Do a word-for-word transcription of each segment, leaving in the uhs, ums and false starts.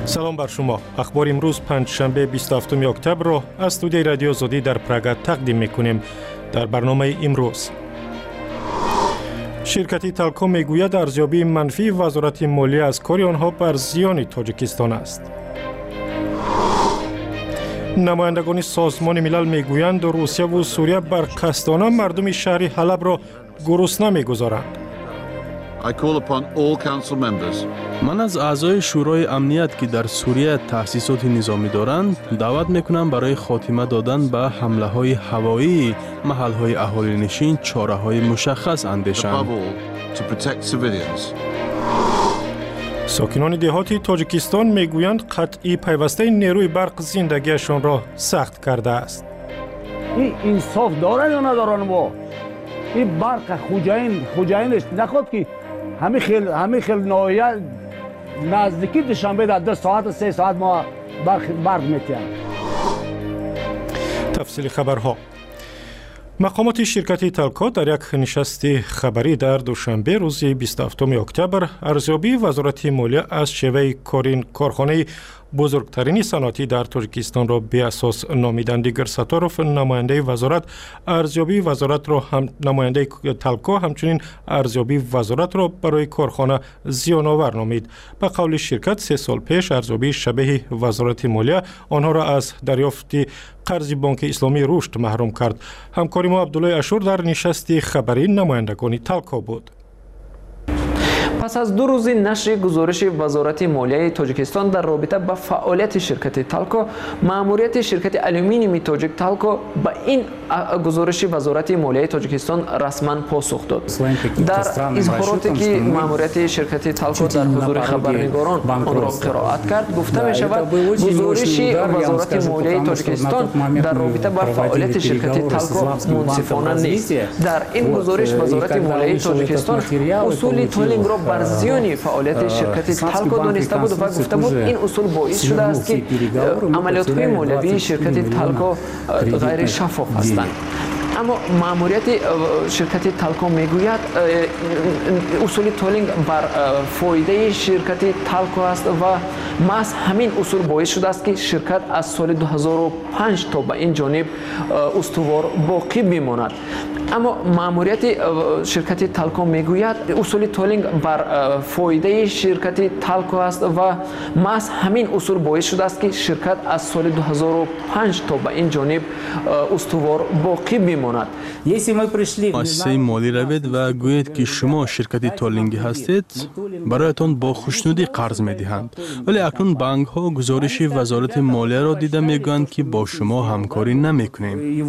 سلام بر شما. اخبار امروز پنجشنبه بیست و هفتم اکتبر را از استودیوی رادیو آزادی در پراگ تقدیم می‌کنیم. در برنامه امروز شرکت تالکو میگوید ارزیابی منفی وزارت مالیه از کار آنها بر زیان تاجیکستان است. نمایندگان سازمان ملل میگویند روسیه و سوریه بر قصدانه مردم شهر حلب را گرسنه میگذارند. من از اعضای شورای امنیت که در سوریه تأسیسات نظامی دارند دعوت میکنم برای خاتمه دادن به حمله های هوایی محل های اهالی نشین چاره های مشخص اندیشند. ساکنان دهاتی تاجیکستان میگویند قطعی پیوسته نیروی برق زندگیشان را سخت کرده است. این انصاف دارن یا ندارن؟ با این برق خوجاین خوجاینش نخواد که همه خیل همه خیل نوعیت نزدیکی دوشنبه در دو ساعت سه ساعت ما برق برق میتیم. تفصیل خبرها. مقامات شرکت تالکو در یک نشست خبری در دوشنبه روز بیست و هفتم اکتبر ارزیابی وزارت مالیه از شیوه کارین کارخانه بزرگترین صنعتی در تاجیکستان را به اساس نامیدند. دیگر ستاروف نماینده وزارت ارزیابی وزارت را هم نماینده تالکو همچنین ارزیابی وزارت را برای کارخانه زیان آور نامید. به قول شرکت سه سال پیش ارزیابی شبیه وزارت مالیه آنها را از دریافت قرض بانک اسلامی رشد محروم کرد. همکاری ما عبدالله اشور در نشست خبری نمایندگان تالکو بود. پس از دو روز نشر گزارش وزارت مالیه تاجیکستان در رابطه با فعالیت شرکت تالکو، مأموریت شرکت آلومینیوم تاجیک تالکو به این گزارش وزارت مالیه تاجیکستان رسما پاسخ داد. در اظهاراتی که مأموریت شرکت تالکو در حضور خبرنگاران آن را قرائت کرد، گفته می شود گزارش وزارت مالیه تاجیکستان در رابطه با فعالیت شرکت تالکو منصفانه نیست. در این گزارش وزارت مالیه تاجیکستان اصول تولینگ را بر زیان فعالیت شرکت تالکو دانسته بود و گفته بود این اصول باعث شده است که عملیات های مالیوی شرکت تالکو غیر شفاف هستند. اما مأموریت شرکت تالکو میگوید اصول تولینگ بر فایده شرکت تالکو است و محض همین اصول باعث شده است که شرکت از سال دو هزار و پنج تا به این جانب استوار باقی بماند. اما مأموریت شرکت تالکو میگوید اصول تولینگ بر فایده شرکت تالکو است و محض همین اصول باعث شده است که شرکت از سال دو هزار و پنج تا به این جانب استوار باقی بماند. مؤسسه مالی روید و گویید که شما شرکت تولینگی هستید، برایتان با خوشنودی قرض میدهند، ولی اکنون بانک ها گزارش وزارت مالیه را دیده میگویند که با شما همکاری نمیکنیم.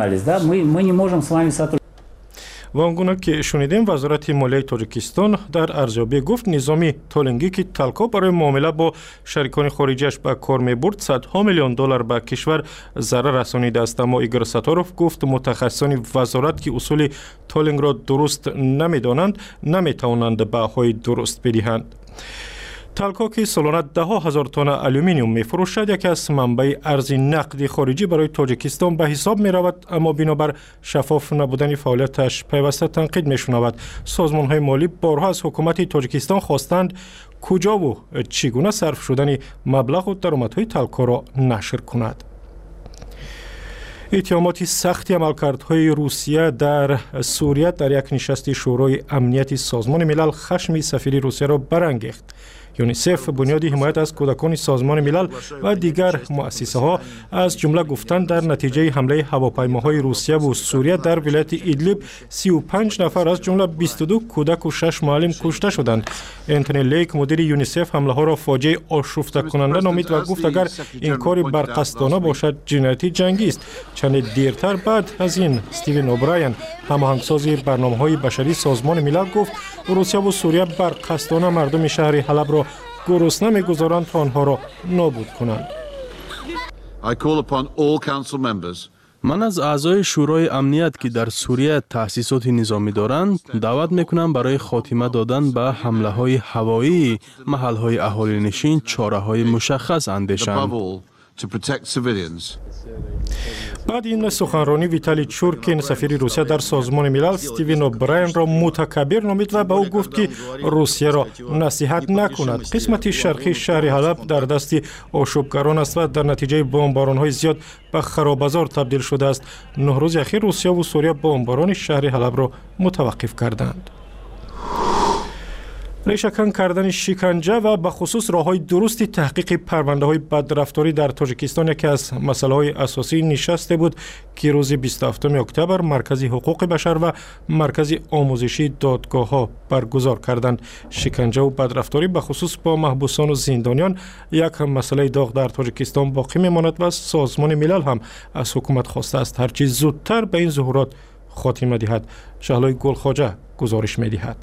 و آنگونه که شنیدیم وزارت مالیه تاجیکستان در ارزیابی گفت نظامی تولینگی که تالکو برای معامله با شریکان خارجیش به کار میبرد صدها میلیون دلار به کشور ضرر رسانیده است. اما ایگور ستاروف گفت متخصصان وزارت که اصول تولینگ را درست نمیدانند نمیتوانند بهای درست بدهند. تالکو که سالانه ده ها هزار تن آلومینیوم میفروشد یکی از منبع ارز نقدی خارجی برای تاجیکستان به حساب می رود، اما بنابر شفاف نبودن فعالیتش پیوسته تنقید می شنود. سازمان های مالی بارها از حکومت تاجیکستان خواستند کجا و چگونه صرف شدن مبلغ و درآمدهای تالکو را نشر کند. اتهامات سختی عملکردهای روسیه در سوریه در یک نشست شورای امنیت سازمان ملل خشم سفیر روسیه را برانگیخت. یونیسف بنیاد حمایت از کودکان سازمان ملل و دیگر مؤسسه ها از جمله گفتند در نتیجه حمله هواپیماهای روسیه و سوریه در ولایت ایدلیب سی و پنج نفر از جمله بیست و دو کودک و شش معلم کشته شدند. انتونی لیک مدیر یونیسف حمله ها را فاجعه آشفته کننده نامید و گفت اگر این کار برقصدانه باشد جنایتی جنگی است. چند دیرتر بعد از این استیون اوبراین هماهنگساز برنامه‌های بشری سازمان ملل گفت روسیه و سوریه برقصدانه مردم شهر حلب را گرسنه می‌گذارند تا آنها را نابود کنند. من از اعضای شورای امنیت که در سوریه تأسیسات نظامی دارند دعوت میکنم برای خاتمه دادن به حمله های هوایی محل های اهالی نشین چاره های مشخص اندیشند. to protect civilians. بعد این سخنرانی ویتالی چورکین سفیر روسیه در سازمان ملل استیون اوبراین را متکبر نامید و به او گفت که روسیه را نصیحت نکند. قسمت شرقی شهر حلب در دست آشوبگران است و در نتیجه بمباران‌های زیاد به خرابازار تبدیل شده است. نه روز اخیر روسیه و سوریه بمباران شهر حلب را متوقف کردند. ریشه‌کن کردن شکنجه و به خصوص راه‌های درست تحقیق پرونده‌های بدرفتاری در تاجیکستان یکی از مسائل اساسی نشست بود که روز بیست و هفتم اکتبر مرکز حقوق بشر و مرکز آموزشی دادگاه‌ها برگزار کردند. شکنجه و بدرفتاری به خصوص با محبوسان و زندانیان یک مسئله داغ در تاجیکستان باقی می‌ماند و سازمان ملل هم از حکومت خواسته است هرچی زودتر به این ظهورات خاتمه دهد. شهلای گلخواجه گزارش می‌دهد.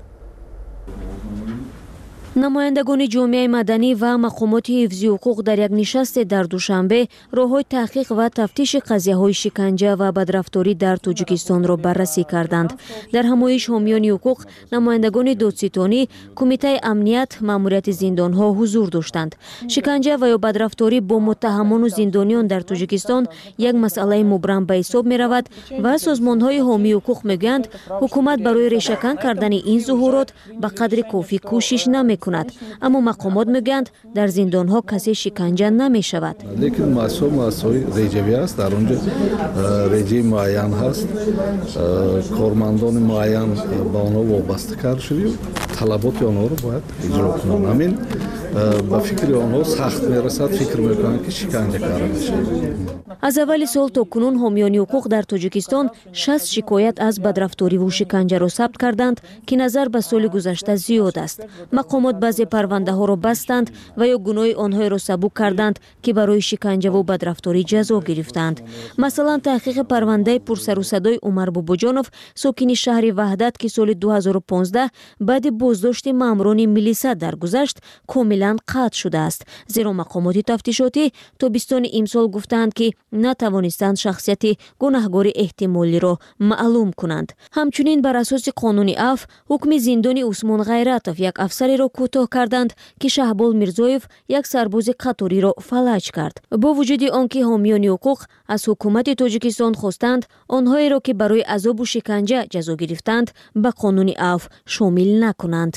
نمایندگان جامعه مدنی و مقامات حفظی حقوق در یک نشست در دوشنبه راه‌های تحقیق و تفتیش قضیه‌های شکنجه و بدرفتاری در تاجیکستان را بررسی کردند. در همایش حامیان حقوق، نمایندگان دادستانی، کمیته امنیت، ماموریت زندان‌ها حضور داشتند. شکنجه و یا بدرفتاری با متهمان و زندانیان در تاجیکستان یک مسئله مبرم به حساب می‌رود و سازمان‌های حامی حقوق می‌گویند حکومت برای ریشه‌کن کردن این ظهورات به قدر کافی کوشش نمی کند. اما مقامات میگویند در زندان ها کسی شکنجه نمی شود. لیکن معصوم معصوم رجوی است، در اونجا رجوی معین هست، کارمندان معین با آنها وابسته کار شده، طلبات آنها رو باید اجرا کنند. همین با فکر آنها سخت میرسد، فکر میکنند که شکنجه کار میشه. از اول سال تا کنون حامیان حقوق در تاجیکستان شصت شکایت از بدرفتاری و شکنجه را ثبت کردند که نظر به سال گذشته زیاد است. مقامات بعضی پرونده ها را بستند و یا گناه آنها را سبک کردند که برای شکنجه و بدرفتاری جزا گرفتند. مثلا تحقیق پرونده پرسر و صدای عمر باباجانوف ساکن شهر وحدت که سال دو هزار و پانزده بعد بازداشت ماموران ملیسا درگذشت کاملا قطع شده است، زیرا مقامات تفتیشاتی تابستان امسال گفتند که نتوانستند شخصیت گناهکار احتمالی را معلوم کنند. همچنین بر اساس قانون عفو حکم زندان عثمان غیرتوف یک افسری را کوتاه کردند که شهبال میرزایف یک سرباز قطاری را فلج کرد. با وجود آنکه حامیان حقوق از حکومت تاجیکستان خواستند آنهایی را که برای عذاب و شکنجه جزا گرفتند به قانون عفو شامل نکنند.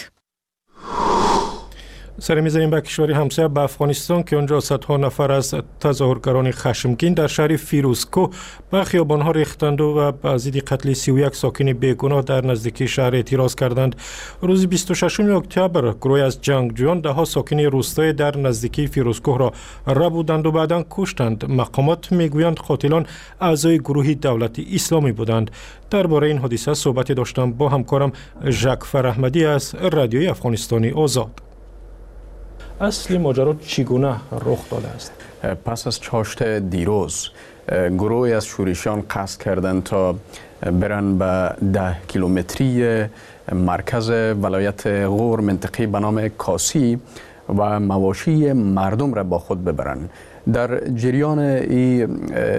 سر می‌زنیم به کشور همسایه به افغانستان که آنجا صدها نفر از تظاهرگران خشمگین در شهر فیروزکوه به خیابان‌ها ریختند و به ضد قتل سی و یک ساکن بیگناه در نزدیکی شهر اعتراض کردند. روز بیست و ششم اکتبر گروهی از جنگجویان ده ها ساکن روستای در نزدیکی فیروزکوه را ربودند و بعداً کشتند. مقامات میگویند قاتلان اعضای گروه دولت اسلامی بودند. درباره این حادثه صحبت داشتم با همکارم ژاک فرحمدی از رادیوی افغانستانی آزاد. اصلی ماجرا چگونه رخ داده است؟ پس از چاشت دیروز گروهی از شورشیان قصد کردند تا برن به ده کیلومتری مرکز ولایت غور منطقه به نام کاسی و مواشی مردم را با خود ببرن. در جریان این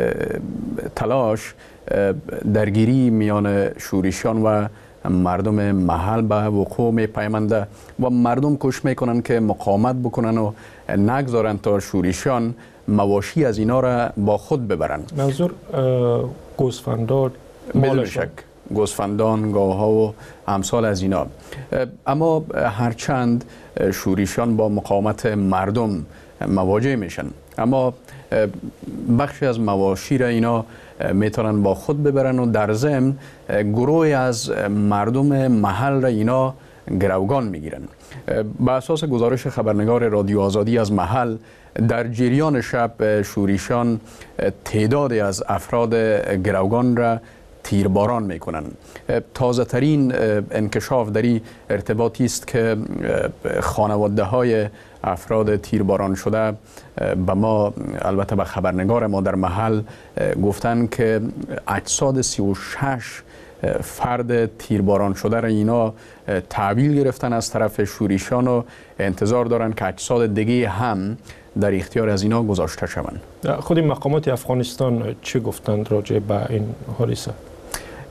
تلاش درگیری میان شورشیان و مردم محل به وقوع می پیمنده و مردم کوشش میکنن که مقاومت بکنن و نگذارن تا شورشیان مواشی از اینا را با خود ببرن. منظور گوسفندان، بدون شک گوسفندان، گاوها و امثال از اینا. اما هرچند شورشیان با مقاومت مردم مواجه میشن، اما بخشی از مواشی را اینا میتونن با خود ببرن و در ضمن گروهی از مردم محل را اینا گروگان میگیرن. به اساس گزارش خبرنگار رادیو آزادی از محل، در جریان شب شورشیان تعدادی از افراد گروگان را تیرباران میکنن. تازه ترین انکشاف در این ارتباطی است که خانواده های افراد تیرباران شده به ما، البته به خبرنگار ما در محل گفتن که اجساد سی و شش فرد تیرباران شده را اینا تحویل گرفتن از طرف شورشیان و انتظار دارن که اجساد دیگه هم در اختیار از اینا گذاشته شوند. خود مقامات افغانستان چه گفتند راجع به این حادثه؟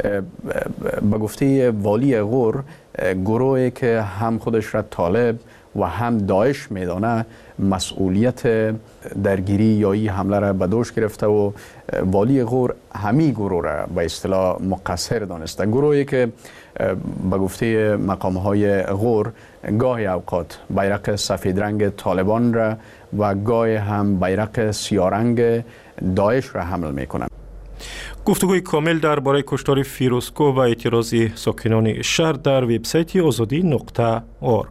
به گفته والی غور، گروهی که هم خودش را طالب و هم داعش میدانه مسئولیت درگیری یا این حمله را به دوش گرفته و والی غور همین گروه را به اصطلاح مقصر دانسته. گروهی که به گفته مقام های غور گاهی اوقات بیرق سفید رنگ طالبان را و گاهی هم بیرق سیاه رنگ داعش را حمل میکنند. گفتگوی کامل درباره کشتار فیروزکوه و اعتراضی ساکنان شهر در وبسایت آزادی نقطه اورگ.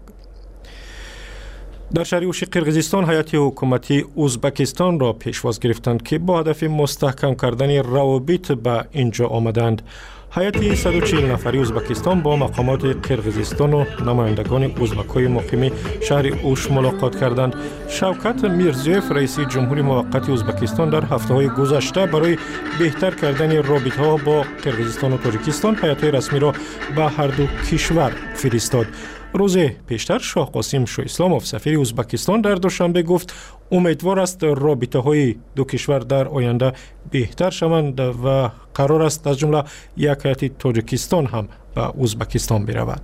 در شهر اوشی قرقیزستان هیئت حکومتی ازبکستان را پیشواز گرفتند که با هدف مستحکم کردن روابط به اینجا آمدند. هیئت صد و چهل نفری ازبکستان با مقامات قرقیزستان و نمایندگان ازبک‌های مقیم شهر اوش ملاقات کردند. شوکت میرزیوف رئیس جمهوری موقت ازبکستان در هفته‌های گذشته برای بهتر کردن رابطه‌ها با قرقیزستان و تاجیکستان هیئت‌های رسمی را به هر دو کشور فرستاد. روز پیشتر شاه قاسم شاه اسلاموف سفیر ازبکستان در دوشنبه گفت امیدوار است رابطه های دو کشور در آینده بهتر شوند و قرار است از جمله یک هیئت تاجیکستان هم به ازبکستان برود.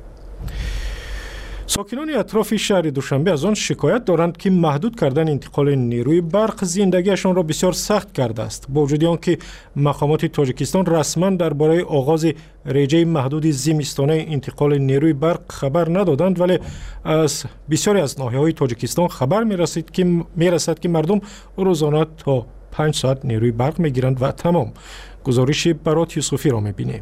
ساکنان اطراف شهر دوشنبه از آن شکایت دارند که محدود کردن انتقال نیروی برق زندگیشان را بسیار سخت کرده است. با وجود آنکه مقامات تاجیکستان رسما درباره آغاز رژه محدود زمستانه انتقال نیروی برق خبر ندادند، ولی از بسیاری از ناحیه‌های تاجیکستان خبر می‌رسید که می‌رسد که مردم روزانه تا پنج ساعت نیروی برق می‌گیرند و تمام. گزارش برات یوسفی را می‌بینیم.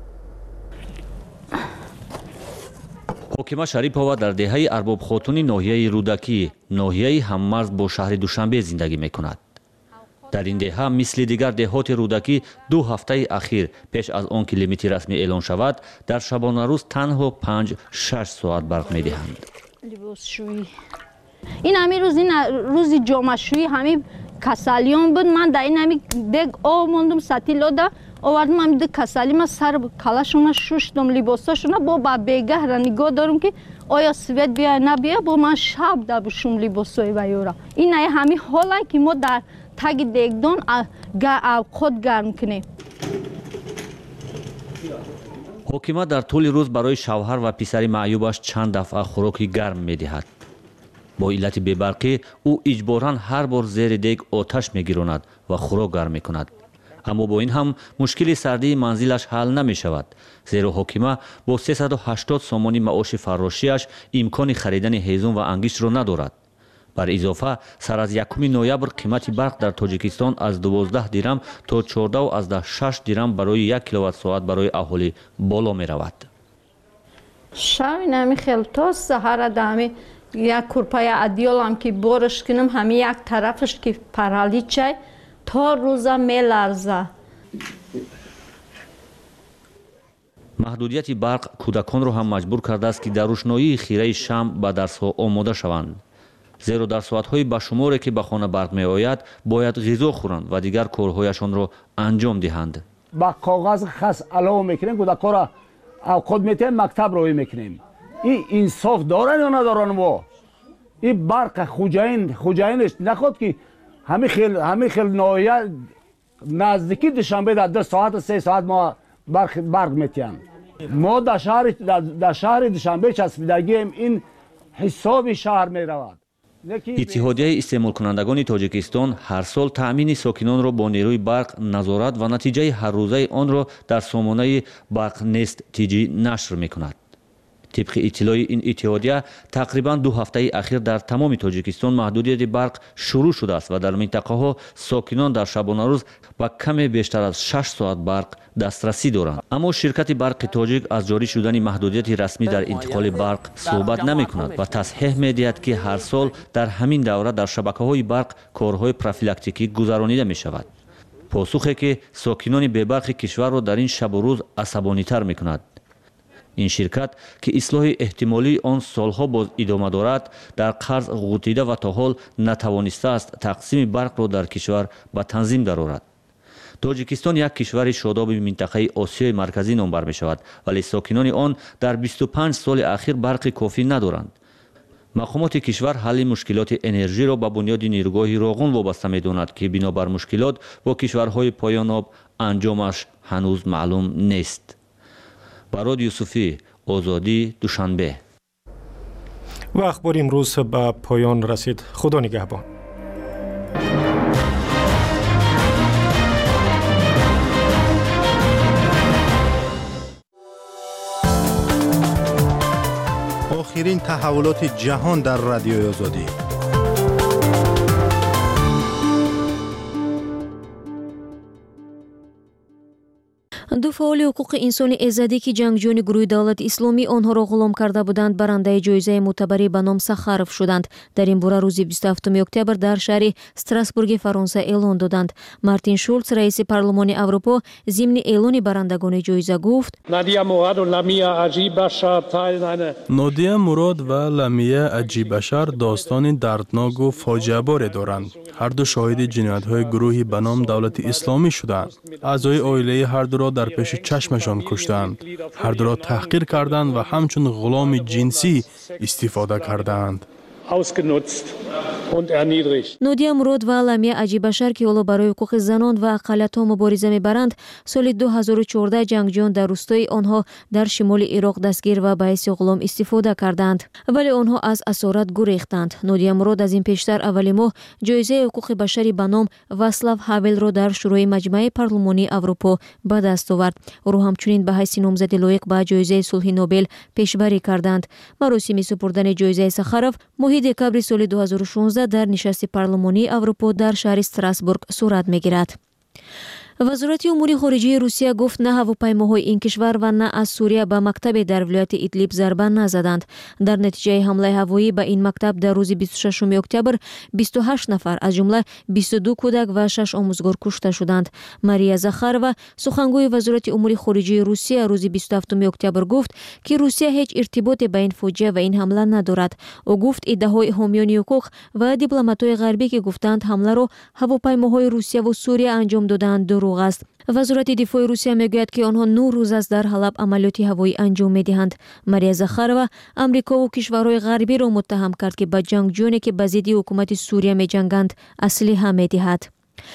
حکیمه شریپова در دهه ارباب خاتونی ناحیه رودکی ناحیه هممرز با شهر دوشنبه زندگی میکند. در این دهه مثل دیگر دهات رودکی دو هفته اخیر پیش از آن که لیمیت رسمی اعلان شود در شبانه روز تنها پنج شش ساعت برق میدهند. این همین روز این روز جمعه شویی همین کسالیون بود. من در این همین دیگ آب موندم سطحی لاده آوردم همین دیگ کسالی من سر کلاشون شوشتم لباساشون با با بگه را نگاه دارم که آیا سویت بیا نبیا با من شب دبشم لباسای ویورا. این همین حالا که ما در تگ دیگدان خود گرم کنیم. حکیمه در طول روز برای شوهر و پسر معیوبش چند دفعه خوراکی گرم میدهد. با علت بی‌برقی او اجباراً هر بار زیر دیگ آتش میگیراند و خوراک گرم میکند. اما با این هم مشکل سردی منزلش حل نمی شود، زیرا حکیمه با سیصد و هشتاد سومانی معاش فراشیش امکان خریدن هیزم و انگشت را ندارد. بر اضافه سر از یکم نوامبر قیمت برق در تاجیکستان از دوازده درم تا چهارده و از ده شش درم برای یک کیلووات ساعت برای اهالی بالا می رود. شامی نمی خیلی تا سهر دامی یک کرپای ادیالم که بارش کنم همه یک طرفش که پرالیچه تا روزا می لرزه. محدودیت برق کودکان را هم مجبور کرده است که در روشنایی خیره شمع به درس‌ها آماده شوند. زیرا در ساعت‌های بشماری که به خانه برق می آید باید غذا خورند و دیگر کارهایشان را انجام دهند. با کاغذ خاص علاوه میکنیم کودکا را اوقات میتیم مکتب روی میکنیم. این انصاف دارن یا ندارن؟ و این برق خوجاین خوجاینش نخواد که همه خیل همه خیل ناحیه نزدیکی دوشنبه در دو ساعت سه ساعت ما برق برق میتیم. ما در شهر در شهر دوشنبه چسبیدگیم این حساب شهر میرود. اتحادیه استعمال کنندگان تاجیکستان هر سال تأمین ساکنان را با نیروی برق نظارت و نتیجه هر روزه آن را در سامانه برق نیست تیجی نشر میکند. طبق اطلاع این اتحادیه تقریبا دو هفته اخیر در تمام تاجیکستان محدودیت برق شروع شده است و در منطقه ها ساکنان در شبانه روز با کم بیشتر از شش ساعت برق دسترسی دارند. اما شرکت برق تاجیک از جاری شدن محدودیت رسمی در انتقال برق صحبت نمی کند و تصحیح می دهد که هر سال در همین دوره در شبکه های برق کارهای پروفیلاکتیکی گذرانیده می شود. پاسخی که ساکنان بی‌برق کشور را در این شب و روز عصبانی تر می کند. این شرکت که اصلاح احتمالی آن سالها باز ادامه دارد در قرض غوطیده و تا حال نتوانسته است تقسیم برق را در کشور به تنظیم درآورد. تاجیکستان یک کشور شاداب منطقه آسیای مرکزی نام بر می شود، ولی ساکنان آن در بیست و پنج سال اخیر برق کافی ندارند. مقامات کشور حل مشکلات انرژی را به بنیاد نیروگاه راغون وابسته می داند که بنابر مشکلات با کشورهای پایان آب انجامش هنوز معلوم نیست. برات یوسفی، آزادی، دوشنبه. و اخبار امروز به پایان رسید. خدا نگهبان. آخرین تحولات جهان در رادیوی آزادی. ду фаъоли ҳуқуқи инсони эзадӣ ки ҷангҷӯёни гурӯҳи давлати исломӣ онҳоро ғулом карда буданд барандаи ҷоизаи мӯътабарӣ ба ном Сахаров шуданд. дар ин бора рӯзи бисту ҳафтуми октябр дар шаҳри Страсбурги Фаронса эълон доданд. Мартин Шулц, раиси парлумони Аврупо, зимни эълони барандагони ҷоиза гуфт: нодия мурод ва ламия аҷибашар достони дардноку фоҷиаборе доранд. ҳарду шоҳиди ҷиноятҳои гурӯҳи ба ном давлати исломӣ шуданд. аъзои оилаи ҳардуро дар пеши чашмашон куштанд. ҳардуро таҳқир карданд ва ҳамчун ғуломи ҷинсӣ истифода карданд. нодия мурод ва ламия аҷибашар ки ҳоло барои ҳуқуқи занон ва ақалиятҳо мубориза мебаранд, соли ду ҳазору чордаҳ ҷангҷӯён дар рӯстои онҳо дар шимоли Ироқ дастгир ва ба ҳайси ғулом истифода карданд, вале онҳо аз асорат гурехтанд. нодия мурод аз ин пештар аввали моҳ ҷоизаи ҳуқуқи башарӣ ба ном Васлав Ҳавелро дар шӯрои маҷмаи парлумонии Аврупо ба даст овард. ӯро ҳамчунин ба ҳайси номзади лоиқ ба ҷоизаи сулҳи Нобел пешбарӣ карданд. маросими супурдани ҷоизаи Сахаров моҳи декабри соли ду ҳазору шонздаҳ дар нишасти парлумонии Аврупо дар шаҳри Страсбург сурат мегирад. вазорати умури хориҷии Русия гуфт на ҳавопаймоҳои ин кишвар ва на аз Сурия ба мактабе дар вилояти Идлиб зарба назаданд. дар натиҷаи ҳамлаи ҳавоӣ ба ин мактаб дар рӯзи бисту шашуми октябр бисту ҳашт нафар аз ҷумла бисту ду кӯдак ва шаш омӯзгор кушта шуданд. Мария Захарова, сухангӯи вазорати умури хориҷии Русия, рӯзи бисту ҳафтуми октябр гуфт ки Русия ҳеҷ иртиботе ба ин фоҷиа ва ин ҳамла надорад. ӯ гуфт иддаҳои ҳомиёни ҳуқуқ ва дипломатҳои ғарбӣ ки гуфтанд ҳамларо ҳавопаймоҳои Русияву Сурия анҷом доданд дуруғ аст. вазорати дифои Русия мегӯяд ки онҳо нӯ рӯз аст дар Ҳалаб амалиёти ҳавоӣ анҷом медиҳанд. Мария Захарова Амрикову кишварҳои ғарбиро муттаҳам кард ки ба ҷангҷӯёне ки ба зидди ҳукумати Сурия меҷанганд аслиҳа медиҳад.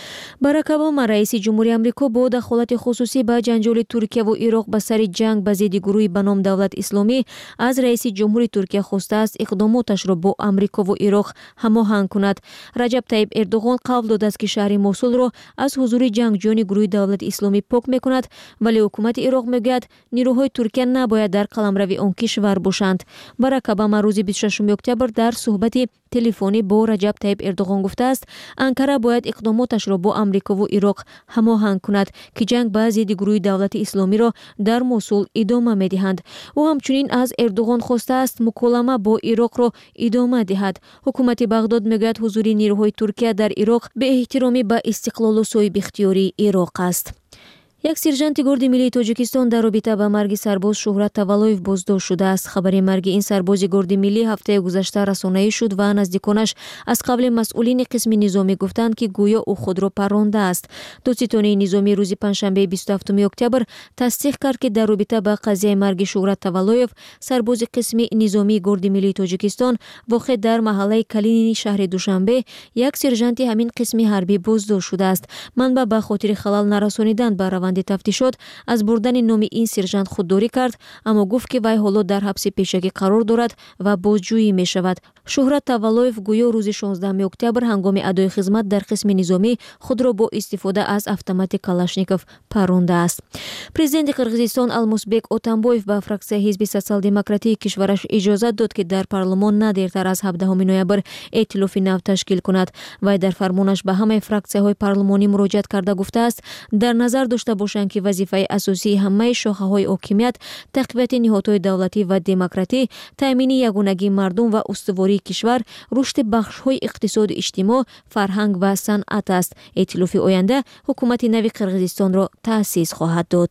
Барак Обама, раиси ҷумҳурии Амрико, бо дахолати хусусӣ ба ҷанҷоли Туркияву Ироқ ба сари ҷанг ба зидди гурӯҳи ба ном Давлат Исломӣ аз раиси ҷумҳури Туркия хостааст иқдомоташро бо Амрикову Ироқ ҳамоҳанг кунад. Раҷаб Таyyib Эрдоғон қавл додааст ки шаҳри Мосулро аз ҳузури ҷангҷӯёни гурӯҳи Давлати Исломӣ пок мекунад, вале ҳукумати Ироқ мегӯяд нирӯҳои Туркия набояд дар қаламрави он кишвар бошанд. Барак Обама рӯзи бисту шашуми октябр дар суҳбати телефонӣ бо Раҷаб Таyyib Эрдоғон гуфтааст, Анкара бояд иқдомоташро бо Амрикову Ироқ ҳамоҳанг кунад ки ҷанг ба зидди гурӯҳи Давлати Исломиро дар Мосул идома медиҳанд. ӯ ҳамчунин аз Эрдоғон хостааст муколама бо Ироқро идома диҳад. ҳукумати Бағдод мегӯяд ҳузури нирӯҳои Туркия дар Ироқ беэҳтиромӣ ба истиқлолу соҳибихтиёрии Ироқ аст. як сержанти горди миллии Тоҷикистон дар робита ба марги сарбоз Шуҳрат Таваллоев боздошт шудааст. хабари марги ин сарбози горди миллӣ ҳафтаи гузашта расонаӣ шуд ва наздиконаш аз қабли масъулини қисми низомӣ гуфтанд ки гӯё ӯ худро паррондааст. Додситони низомӣ рӯзи панҷшанбеи бисту ҳафтуми октябр тасдиқ кард ки дар робита ба қазияи марги Шуҳрат Таваллоев, сарбози қисми низомии горди миллии Тоҷикистон воқеъ дар маҳаллаи Калинини шаҳри Душанбе, як сержанти ҳамин қисми ҳарбӣ боздошт шудааст. манбаъ ба хотири халал нарасонидан ба раванди тафтишот аз бурдани номи ин сержант худдорӣ кард, аммо гуфт ки вай ҳоло дар ҳабси пешакӣ қарор дорад ва бозҷӯӣ мешавад. Шуҳрат Таваллоев гӯё рӯзи шонздаҳуми октябр ҳангоми адои хизмат дар қисми низомӣ худро бо истифода аз автомати Калашников паррондааст. Президенти Қирғизистон Алмусбек Отамбоев ба фраксияи ҳизби социал-демократии кишвараш иҷозат дод ки дар парлумон на дертар аз ҳабдаҳуми ноябр эътилофи нав ташкил кунад. вай дар фармонаш ба ҳамаи фраксияҳои парлумонӣ муроҷиат карда гуфтааст, дар назар дошта бошанд ки вазифаи асосии ҳамаи шохаҳои ҳокимият тақвияти ниҳодҳои давлатӣ ва демократӣ, таъмини ягонагии мардум ва устувории кишвар, рушди бахшҳои иқтисоду иҷтимоъ, фарҳанг ва санъат аст. эътилофи оянда ҳукумати нави Қирғизистонро таъсис хоҳад дод.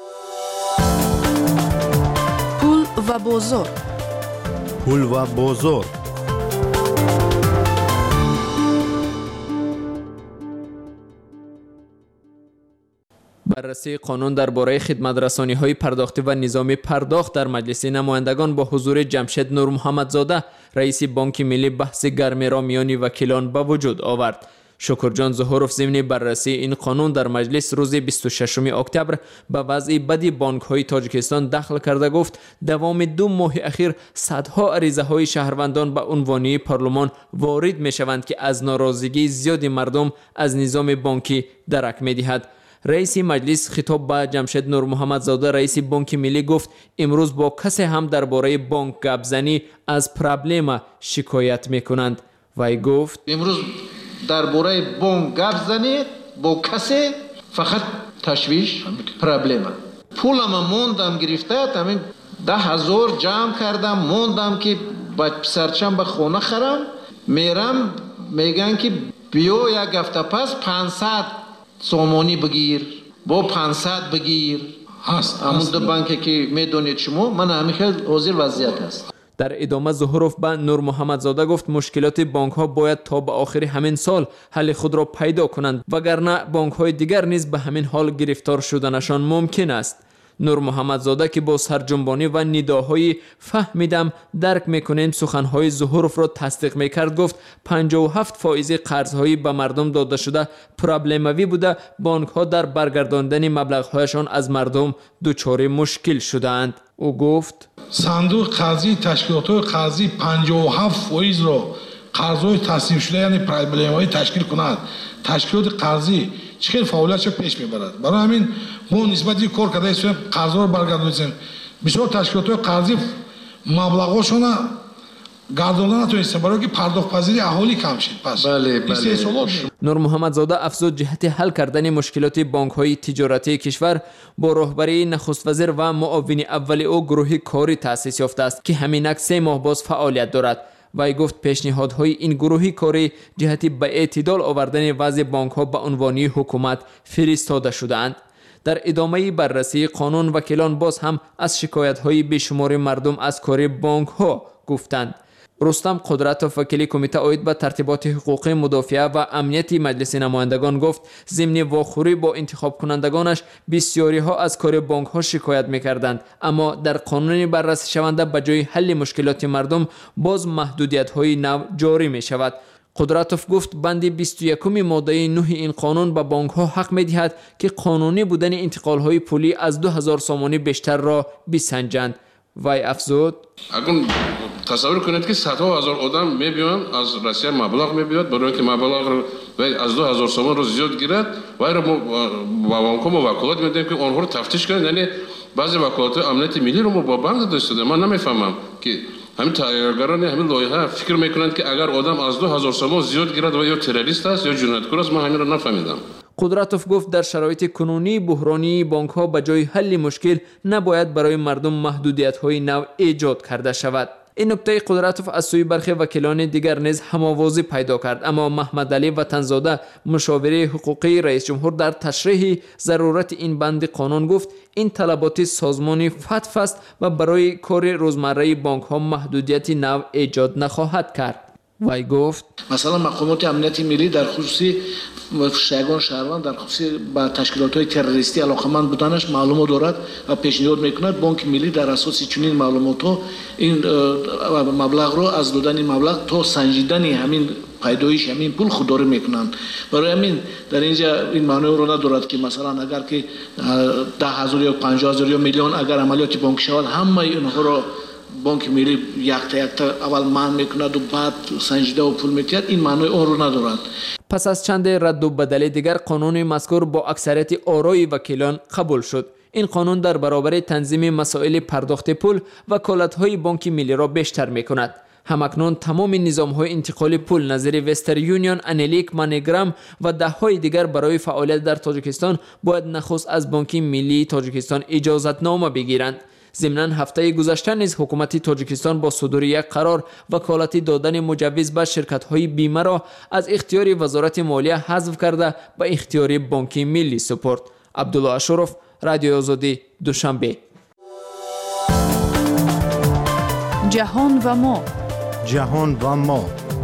пул ва бозор. пул ва бозор. баррасии қонун дар бораи хидматрасониҳои пардохтӣ ва низоми пардохт дар маҷлиси намояндагон бо ҳузури Ҷамшед Нурмуҳаммадзода, раиси Бонки Миллӣ, баҳси гармеро миёни вакилон ба вуҷуд овард. شکرجان ظهوروف ضمن بررسی این قانون در مجلس روز بیست و ششم اکتبر به وضع بدی بانک‌های تاجیکستان دخل کرده گفت دوام دو ماه اخیر صدها عریضه‌های شهروندان به عنوانی پارلمان وارد می‌شوند که از ناراضگی زیاد مردم از نظام بانکی درک می‌دهد. رئیس مجلس خطاب به جمشید نور محمد زاده رئیس بانک ملی گفت امروز با کسی هم درباره بانک گپ زنی از پرابلم شکایت می‌کنند. وی گفت امروز درباره بانک گپ زنید با کسی فقط تشویش پرابلم. پولم موندم گرفته همین ده هزار جمع کردم موندم که با پسرچم به خونه خرم میرم میگن که بیو یک هفته پس پانصد سومانی بگیر با پانصد بگیر هست همون بانکی که میدونید شما من همین خیلی حاضر وضعیت هست. در ادامه ظهوروف به نور محمد زاده گفت مشکلات بانک ها باید تا به آخر همین سال حل خود را پیدا کنند وگرنه بانک های دیگر نیز به همین حال گرفتار شدنشان ممکن است. نور محمد زاده که با سرجنبانی و نداهای فهمیدم درک میکنیم سخنهای ظهوروف را تصدیق میکرد گفت پنجاه و هفت فائز قرضهایی به مردم داده شده پرابلموی بوده بانک ها در برگرداندن مبلغهایشان از مردم دچار مشکل شدند. او گفت صندوق قرضی تشکیلات قرضی پنجاه و هفت فائز را قرضهای تصنیف شده یعنی پرابلم‌های تشکیل کند. تشکیلات قرضی چه فعالیتش پیش میبرد. برای همین ما نسبتی کار کرده ایم قرضها رو برگردونیم. بسیار تشکیلات قرضی مبلغاشون گردوندن نتونستن برای که پرداخت پذیری اهالی کم شد. پس بله بله. نور محمد زاده افزود جهت حل کردن مشکلات بانک‌های تجارتی کشور با راهبری نخست وزیر و معاون اول او گروه کاری تأسیس یافته است که همینک سه ماه باز فعالیت دارد. وی گفت پیشنهادهای این گروهی کاری جهتی به اعتدال آوردن وضع بانک‌ها به عنوان حکومت فرستاده شده‌اند. در ادامه بررسی قانون وکیلان باز هم از شکایت‌های بیشمار مردم از کار بانک‌ها گفتند. رستم قدرتوف وکیل کمیته عاید به ترتیبات حقوقی مدافعه و امنیت مجلس نمایندگان گفت ضمن واخوری با انتخاب کنندگانش بسیاری ها از کار بانک ها شکایت می‌کردند اما در قانون بررسی شونده به جای حل مشکلات مردم باز محدودیت های نو جاری می شود. قدرتوف گفت بند بیست و یکم ماده نه این قانون به بانک ها حق می دهد که قانونی بودن انتقال های پولی از دو هزار سامانی بیشتر را بسنجند. وی افزود اگر تصور کنید که صدها هزار آدم میبیان از روسیه مبلغ میبیاد برای که مبلغ رو از دو هزار سومان رو زیاد گیرد و را با بانک ها وکالت میدیم که آنها رو تفتیش کنند. یعنی بعضی وکالت امنیت ملی رو ما با بانک داشته من نمیفهمم که همین تغییرگران همین لایحه فکر میکنند که اگر آدم از دو هزار سومان زیاد گیرد و یا تروریست است یا جنایتکار است. ما همین رو نفهمیدم. قدرتوف گفت در شرایط کنونی بحرانی بانک ها به جای حل مشکل نباید برای مردم محدودیت های نو ایجاد کرده شود. این نکته قدرتوف از سوی برخی وکیلان دیگر نیز هماوازی پیدا کرد اما محمد علی وطنزاده مشاور حقوقی رئیس جمهور در تشریح ضرورت این بند قانون گفت این طلبات سازمانی فتف است و برای کار روزمره بانک ها محدودیت نو ایجاد نخواهد کرد. وی گفت مثلا مقامات امنیت ملی در خصوص شایگان شهروند در خصوص با تشکیلات های تروریستی علاقمند بودنش معلومات دارد و پیشنهاد میکند بانک ملی در اساس چنین معلومات ها این مبلغ رو از دادن این مبلغ تا سنجیدن همین پیدایش همین پول خودداری میکنند. برای همین در اینجا این معنی رو ندارد که مثلا اگر که ده هزار یا پنجاه هزار یا میلیون اگر عملیات بانک شود همه اینها رو بانک ملی یک تا یک تا اول من میکند و بعد سنجیده و پول میتید این معنی اون رو ندارد. پس از چند رد و بدل دیگر قانون مذکور با اکثریت آرای وکیلان قبول شد. این قانون در برابر تنظیم مسائل پرداخت پول وکالت‌های بانک ملی را بیشتر میکند. همکنون تمام نظام‌های انتقال پول نظیر وستر یونیون، انلیک، مانیگرام و ده‌های دیگر برای فعالیت در تاجیکستان باید نخست از بانک ملی تاجیکستان اجازتنامه بگیرند. ضمناً هفته گذشته نیز حکومت تاجیکستان با صدور یک قرار وکالت دادن مجوز به شرکت‌های بیمه را از اختیار وزارت مالیه حذف کرده به اختیار بانک ملی سپرد. عبدالله اشرف، رادیو آزادی، دوشنبه. جهان و ما جهان و ما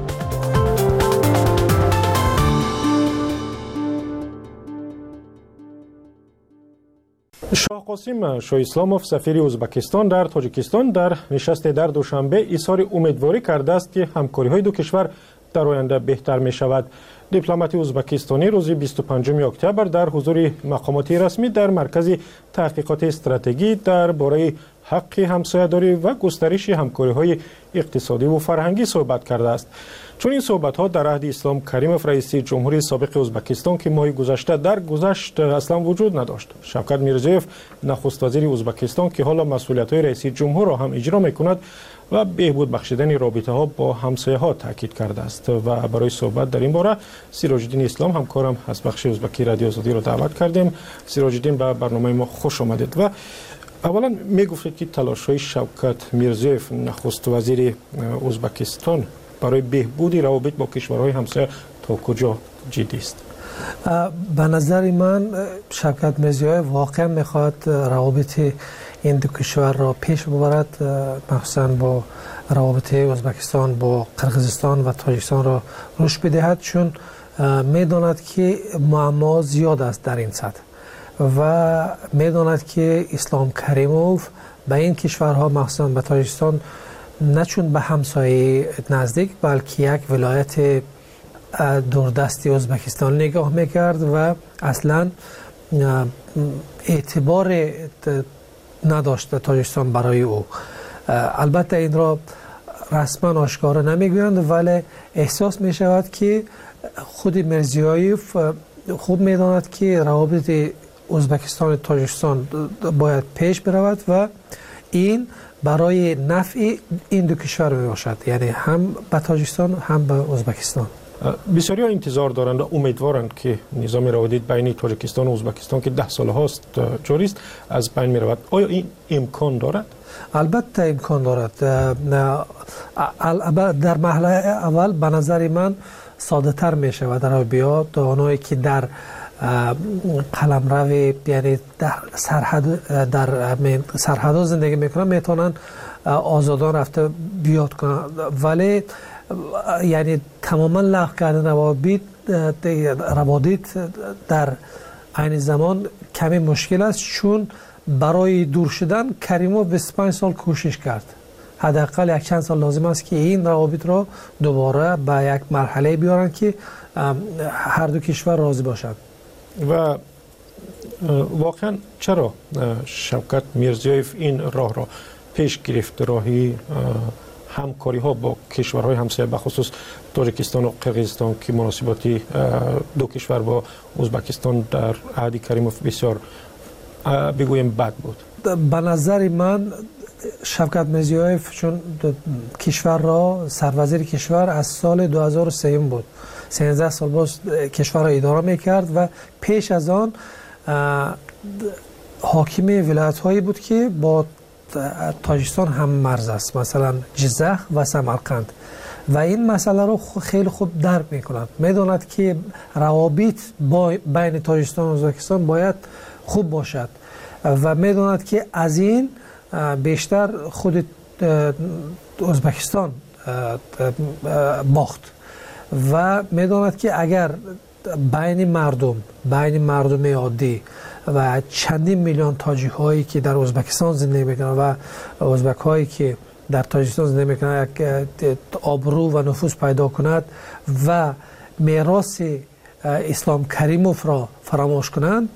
شاه قاسم شاه اسلاموف سفیر ازبکستان در تاجیکستان در نشست در دوشنبه اظهار امیدواری کرده است که همکاری‌های دو کشور در آینده بهتر می شود. دیپلمات ازبکستانی روز بیست و پنجم اکتبر در حضور مقامات رسمی در مرکز تحقیقات استراتژی درباره حق همسایه‌داری و گسترش همکاری‌های اقتصادی و فرهنگی صحبت کرده است. چون این صحبت‌ها در عهد اسلام کریموف رئیس جمهوری سابق ازبکستان که ماه گذشته در گذشت اصلا وجود نداشت. شوکت میرزیوف نخست وزیر ازبکستان که حالا مسئولیت‌های رئیس جمهور را هم اجرا می‌کند و بهبود بخشیدن رابطه‌ها با همسایه‌ها تاکید کرده است و برای صحبت در این باره سیراج الدین اسلام همکارم از بخش ازبکی رادیو آزادی را دعوت کردیم. سیراج الدین به برنامه ما خوش آمدید. و اولا میگفتید که تلاش‌های شوکت میرزیوف نخست وزیر ازبکستان برای بهبود روابط با کشورهای همسایه تا کجا جدی است؟ به نظر من شوکت میرزیوف واقعا میخواد روابط این دو کشور را پیش ببرد، مخصوصا با روابط ازبکستان با قرقیزستان و تاجیکستان را رشد بدهد، چون میداند که معما زیاد است در این سطح و میداند که اسلام کریموف به این کشورها مخصوصا به تاجیکستان نه چون به همسایه نزدیک بلکه یک ولایت دوردستی ازبکستان نگاه میکرد و اصلا اعتبار نداشت تاجیکستان برای او. البته این را رسما آشکار نمیگویند ولی احساس می شود که خود میرزیوف خوب میداند که روابط ازبکستان و تاجیکستان باید پیش برود و این برای نفع این دو کشور می باشد، یعنی هم به تاجیکستان هم به ازبکستان. بسیاری ها انتظار دارند و امیدوارند که نظام روابط بین تاجیکستان و ازبکستان که ده سال هاست جاری است از بین می رود. آیا این امکان دارد؟ البته امکان دارد. در مرحله اول به نظر من ساده تر می شود در بیاد آنهایی که در قلمرو یعنی در سرحد در سرحدها زندگی میکنن میتونن آزادان رفته بیاد کنن، ولی یعنی تماما لغو کردن روابط روابط در عین زمان کمی مشکل است، چون برای دور شدن کریموف بیست و پنج سال کوشش کرد. حداقل یک چند سال لازم است که این روابط را دوباره به یک مرحله بیارن که هر دو کشور راضی باشند. و واقعا چرا شوکت میرزیوف این راه را پیش گرفت، راهی همکاری ها با کشورهای همسایه به خصوص تاجیکستان و قرقیزستان که مناسباتی دو کشور با ازبکستان در عهد کریموف بسیار بگویم بد بود؟ به نظر من شوکت میرزیوف چون کشور را سروزیر کشور از سال دو هزار و سه بود، سیزده سال باز کشور را اداره میکرد و پیش از آن حاکم ولایت هایی بود که با تاجیکستان هم مرز است، مثلا جزخ و سمرقند، و این مسئله رو خیلی خوب درک میکنند. میداند که روابط بین تاجیکستان و ازبکستان باید خوب باشد و میداند که از این بیشتر خود ازبکستان باخت و میداند که اگر بین مردم بین مردم عادی و چندین میلیون تاجیک هایی که در ازبکستان زندگی میکنند و ازبک هایی که در تاجیکستان زندگی میکنند یک آبرو و نفوذ پیدا کند و میراث اسلام کریموف را فراموش کنند،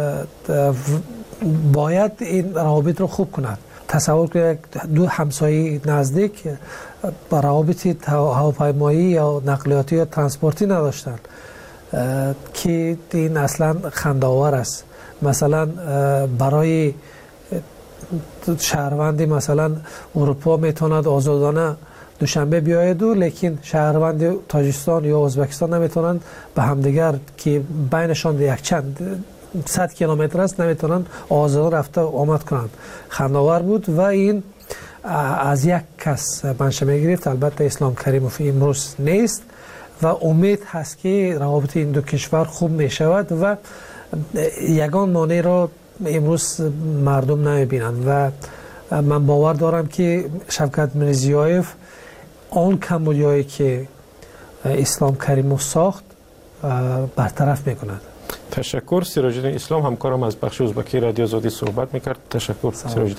باید این روابط را خوب کند. تصور کنید دو همسایه نزدیک با روابط هواپیمایی یا نقلیاتی یا ترانسپورتی نداشتند که این اصلا خنده‌آور است. مثلا برای شهروندی مثلا اروپا میتواند آزادانه دوشنبه بیاید و لیکن شهروند تاجیکستان یا ازبکستان نمیتونند به همدیگر که بینشان یک چند صد کیلومتر است نمیتونند آزادانه رفته آمد کنند. خنده‌آور بود و این از یک کس منشأ میگرفت. البته اسلام کریموف امروز نیست و امید هست که روابط این دو کشور خوب می شود و یگان مانع را امروز مردم نمیبینند و من باور دارم که شوکت میرزیوف آن کمبودی‌هایی که اسلام کریموف ساخت برطرف میکند. تشکر. سیراج الدین اسلام همکارم از بخش ازبکی رادیو آزادی صحبت میکرد. تشکر سیراج.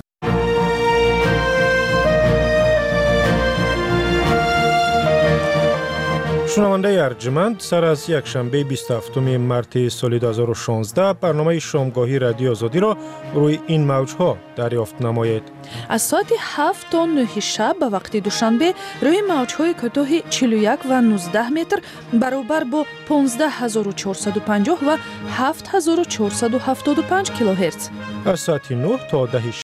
شنونده ارجمند، سر از یک شنبه بیست و هفتم مارس سال دو هزار و شانزده برنامه شامگاهی رادیو آزادی را روی این موجها دریافت نمایید. از ساعت هفت تا نه شب به وقت دوشنبه روی موجهای کوتاه چهل و یک و نوزده متر برابر با پانزده هزار و چهارصد و پنجاه و هفت هزار و چهارصد و هفتاد و پنج کیلوهرتز. از ساعت نه تا ده